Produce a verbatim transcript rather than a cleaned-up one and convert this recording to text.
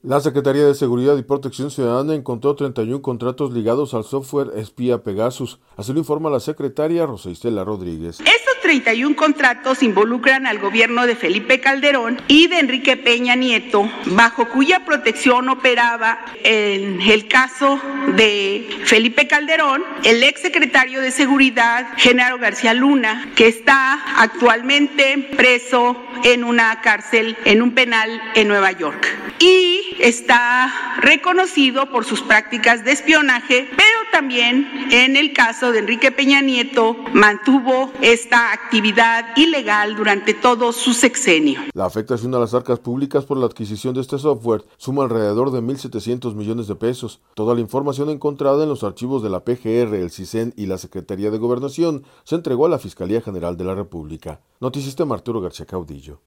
La Secretaría de Seguridad y Protección Ciudadana encontró treinta y uno contratos ligados al software espía Pegasus. Así lo informa la secretaria Rosa Isela Rodríguez. Estos treinta y uno contratos involucran al gobierno de Felipe Calderón y de Enrique Peña Nieto, bajo cuya protección operaba, en el caso de Felipe Calderón, el exsecretario de Seguridad, Genaro García Luna, que está actualmente preso en una cárcel, en un penal en Nueva York. Y está reconocido por sus prácticas de espionaje, pero también en el caso de Enrique Peña Nieto mantuvo esta actividad ilegal durante todo su sexenio. La afectación a las arcas públicas por la adquisición de este software suma alrededor de mil setecientos millones de pesos. Toda la información encontrada en los archivos de la P G R, el CISEN y la Secretaría de Gobernación se entregó a la Fiscalía General de la República. Noticistema Arturo García Caudillo.